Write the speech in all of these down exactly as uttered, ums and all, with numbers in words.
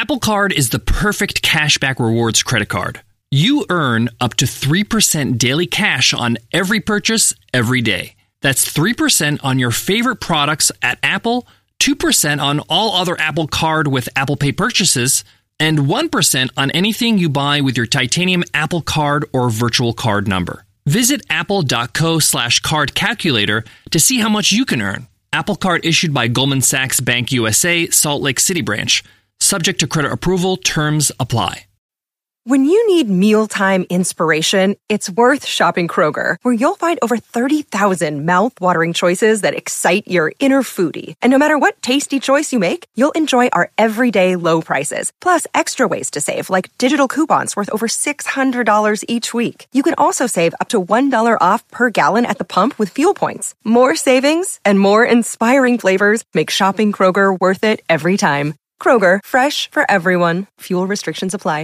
Apple Card is the perfect cashback rewards credit card. You earn up to three percent daily cash on every purchase every day. That's three percent on your favorite products at Apple, two percent on all other Apple Card with Apple Pay purchases, and one percent on anything you buy with your titanium Apple Card or virtual card number. Visit apple.co slash card calculator to see how much you can earn. Apple Card issued by Goldman Sachs Bank U S A, Salt Lake City branch. Subject to credit approval, terms apply. When you need mealtime inspiration, it's worth shopping Kroger, where you'll find over thirty thousand mouth-watering choices that excite your inner foodie. And no matter what tasty choice you make, you'll enjoy our everyday low prices, plus extra ways to save, like digital coupons worth over six hundred dollars each week. You can also save up to one dollar off per gallon at the pump with fuel points. More savings and more inspiring flavors make shopping Kroger worth it every time. Kroger, fresh for everyone. Fuel restrictions apply.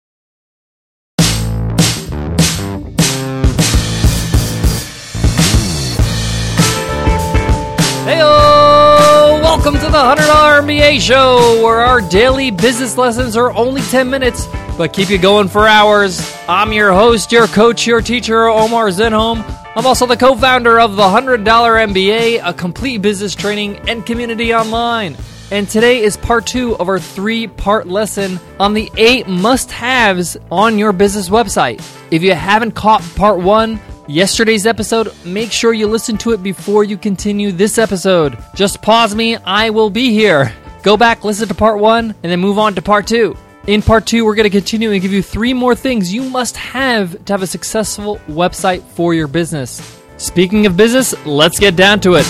Heyo! Welcome to the one hundred dollar M B A Show, where our daily business lessons are only ten minutes, but keep you going for hours. I'm your host, your coach, your teacher, Omar Zenhom. I'm also the co-founder of the one hundred dollar M B A, a complete business training and community online. And today is part two of our three-part lesson on the eight must-haves on your business website. If you haven't caught part one, yesterday's episode, make sure you listen to it before you continue this episode. Just pause me, I will be here. Go back, listen to part one, and then move on to part two. In part two, we're going to continue and give you three more things you must have to have a successful website for your business. Speaking of business, let's get down to it.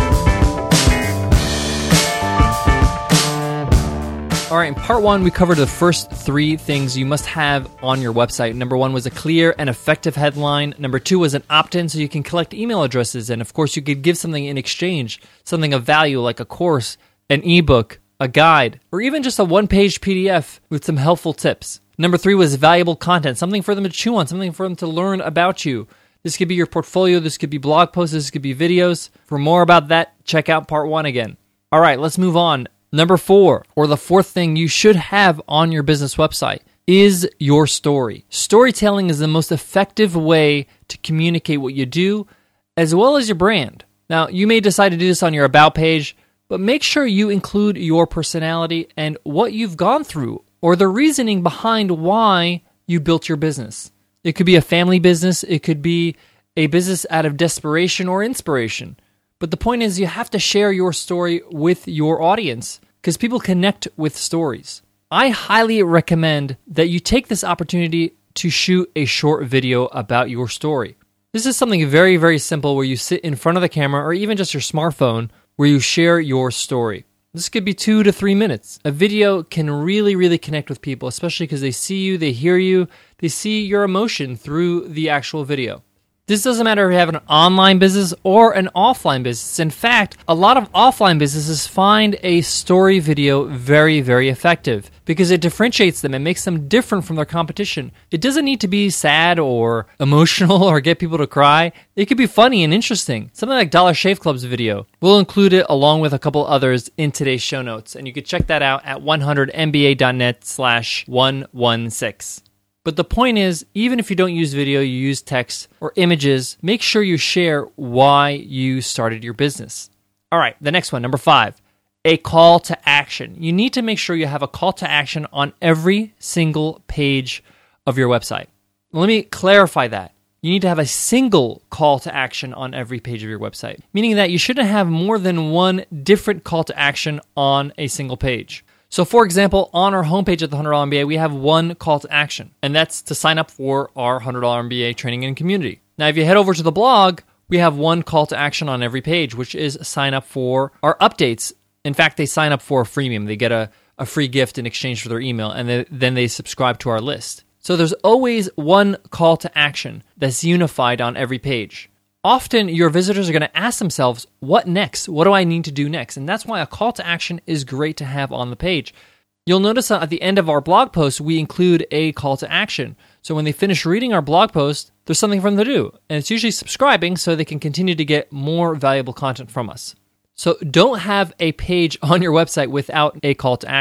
All right, in part one, we covered the first three things you must have on your website. Number one was a clear and effective headline. Number two was an opt-in so you can collect email addresses. And of course, you could give something in exchange, something of value like a course, an ebook, a guide, or even just a one-page P D F with some helpful tips. Number three was valuable content, something for them to chew on, something for them to learn about you. This could be your portfolio, this could be blog posts, this could be videos. For more about that, check out part one again. All right, let's move on. Number four, or the fourth thing you should have on your business website, is your story. Storytelling is the most effective way to communicate what you do, as well as your brand. Now, you may decide to do this on your About page, but make sure you include your personality and what you've gone through, or the reasoning behind why you built your business. It could be a family business, it could be a business out of desperation or inspiration. But the point is, you have to share your story with your audience because people connect with stories. I highly recommend that you take this opportunity to shoot a short video about your story. This is something very, very simple where you sit in front of the camera or even just your smartphone where you share your story. This could be two to three minutes. A video can really, really connect with people, especially because they see you, they hear you, they see your emotion through the actual video. This doesn't matter if you have an online business or an offline business. In fact, a lot of offline businesses find a story video very, very effective because it differentiates them and makes them different from their competition. It doesn't need to be sad or emotional or get people to cry. It could be funny and interesting. Something like Dollar Shave Club's video. We'll include it along with a couple others in today's show notes, and you can check that out at one hundred m b a dot net slash one one six. But the point is, even if you don't use video, you use text or images, make sure you share why you started your business. All right, the next one, number five, a call to action. You need to make sure you have a call to action on every single page of your website. Let me clarify that. You need to have a single call to action on every page of your website, meaning that you shouldn't have more than one different call to action on a single page. So for example, on our homepage at the one hundred dollar M B A, we have one call to action, and that's to sign up for our one hundred dollar M B A training and community. Now, if you head over to the blog, we have one call to action on every page, which is sign up for our updates. In fact, they sign up for a freemium. They get a, a free gift in exchange for their email, and they, then they subscribe to our list. So there's always one call to action that's unified on every page. Often, your visitors are going to ask themselves, what next? What do I need to do next? And that's why a call to action is great to have on the page. You'll notice that at the end of our blog post, we include a call to action. So when they finish reading our blog post, there's something for them to do. And it's usually subscribing so they can continue to get more valuable content from us. So don't have a page on your website without a call to action.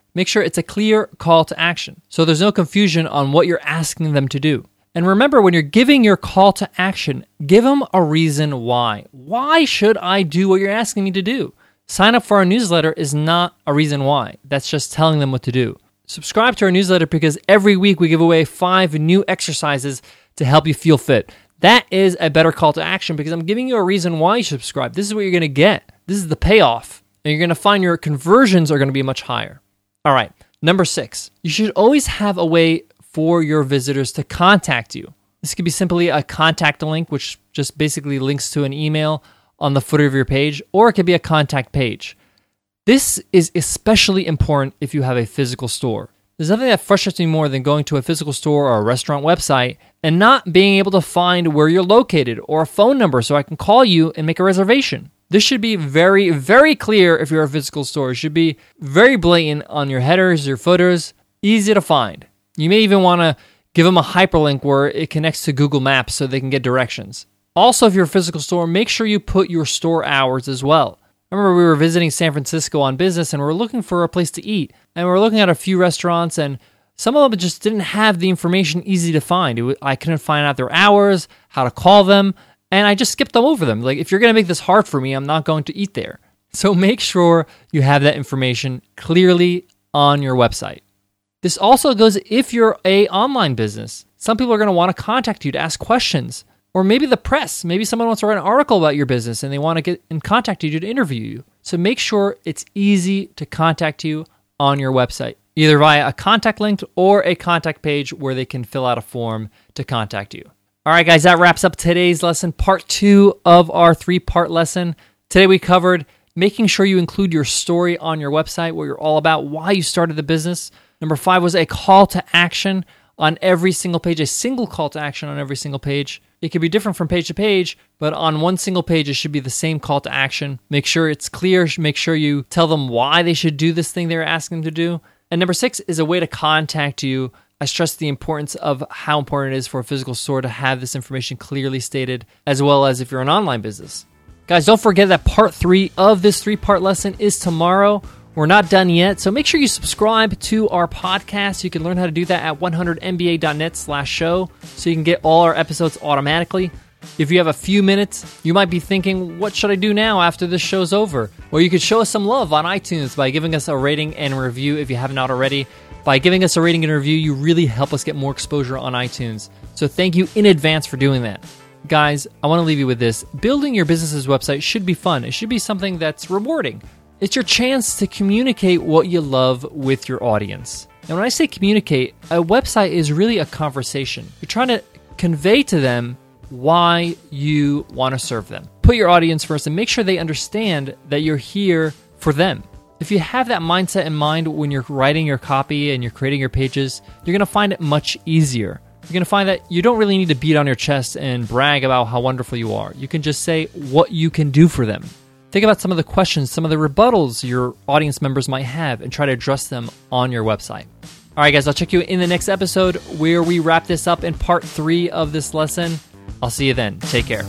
Make sure it's a clear call to action, so there's no confusion on what you're asking them to do. And remember, when you're giving your call to action, give them a reason why. Why should I do what you're asking me to do? Sign up for our newsletter is not a reason why. That's just telling them what to do. Subscribe to our newsletter because every week we give away five new exercises to help you feel fit. That is a better call to action because I'm giving you a reason why you should subscribe. This is what you're going to get. This is the payoff. And you're going to find your conversions are going to be much higher. All right, number six, you should always have a way for your visitors to contact you. This could be simply a contact link, which just basically links to an email on the footer of your page, or it could be a contact page. This is especially important if you have a physical store. There's nothing that frustrates me more than going to a physical store or a restaurant website and not being able to find where you're located or a phone number so I can call you and make a reservation. This should be very, very clear if you're a physical store. It should be very blatant on your headers, your footers, easy to find. You may even want to give them a hyperlink where it connects to Google Maps so they can get directions. Also, if you're a physical store, make sure you put your store hours as well. I remember we were visiting San Francisco on business and we were looking for a place to eat. And we were looking at a few restaurants and some of them just didn't have the information easy to find. It was, I couldn't find out their hours, how to call them, and I just skipped them over them. Like, if you're going to make this hard for me, I'm not going to eat there. So make sure you have that information clearly on your website. This also goes if you're a online business. Some people are going to want to contact you to ask questions. Or maybe the press. Maybe someone wants to write an article about your business and they want to get in contact with you to interview you. So make sure it's easy to contact you on your website, either via a contact link or a contact page where they can fill out a form to contact you. All right, guys, that wraps up today's lesson, part two of our three-part lesson. Today we covered making sure you include your story on your website, what you're all about, why you started the business. Number five was a call to action on every single page, a single call to action on every single page. It could be different from page to page, but on one single page, it should be the same call to action. Make sure it's clear. Make sure you tell them why they should do this thing they're asking them to do. And number six is a way to contact you. I stress the importance of how important it is for a physical store to have this information clearly stated, as well as if you're an online business. Guys, don't forget that part three of this three-part lesson is tomorrow. We're not done yet, so make sure you subscribe to our podcast. You can learn how to do that at one hundred M B A dot net slash show, so you can get all our episodes automatically. If you have a few minutes, you might be thinking, what should I do now after this show's over? Well, you could show us some love on iTunes by giving us a rating and review if you have not already. By giving us a rating and review, you really help us get more exposure on iTunes. So thank you in advance for doing that. Guys, I want to leave you with this. Building your business's website should be fun. It should be something that's rewarding. It's your chance to communicate what you love with your audience. And when I say communicate, a website is really a conversation. You're trying to convey to them why you want to serve them. Put your audience first and make sure they understand that you're here for them. If you have that mindset in mind when you're writing your copy and you're creating your pages, you're going to find it much easier. You're going to find that you don't really need to beat on your chest and brag about how wonderful you are. You can just say what you can do for them. Think about some of the questions, some of the rebuttals your audience members might have, and try to address them on your website. All right, guys, I'll check you in the next episode where we wrap this up in part three of this lesson. I'll see you then. Take care.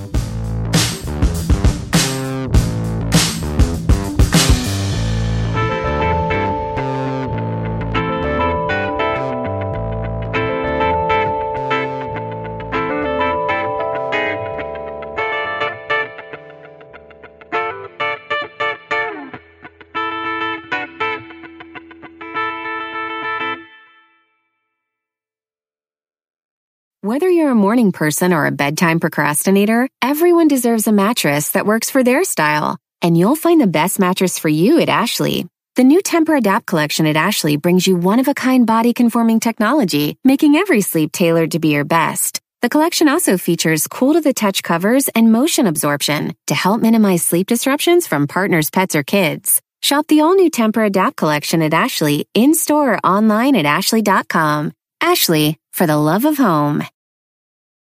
Whether you're a morning person or a bedtime procrastinator, everyone deserves a mattress that works for their style. And you'll find the best mattress for you at Ashley. The new Tempur-Adapt collection at Ashley brings you one-of-a-kind body-conforming technology, making every sleep tailored to be your best. The collection also features cool-to-the-touch covers and motion absorption to help minimize sleep disruptions from partners, pets, or kids. Shop the all-new Tempur-Adapt collection at Ashley, in-store or online at ashley dot com. Ashley, for the love of home.